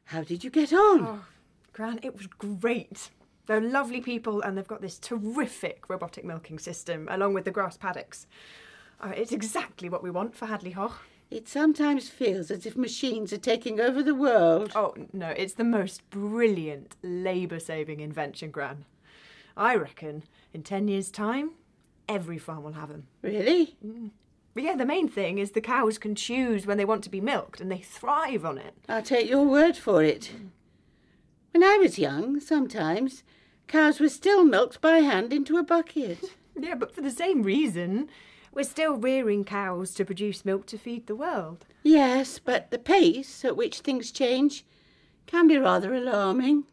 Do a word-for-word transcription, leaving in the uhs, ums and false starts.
How did you get on? Oh, Gran, it was great. They're lovely people and they've got this terrific robotic milking system along with the grass paddocks. Uh, it's exactly what we want for Hadley Hoch. It sometimes feels as if machines are taking over the world. Oh, no, it's the most brilliant labour-saving invention, Gran. I reckon in ten years' time, every farm will have them. Really? Mm. But yeah, the main thing is the cows can choose when they want to be milked and they thrive on it. I'll take your word for it. When I was young, sometimes, cows were still milked by hand into a bucket. Yeah, but for the same reason. We're still rearing cows to produce milk to feed the world. Yes, but the pace at which things change can be rather alarming.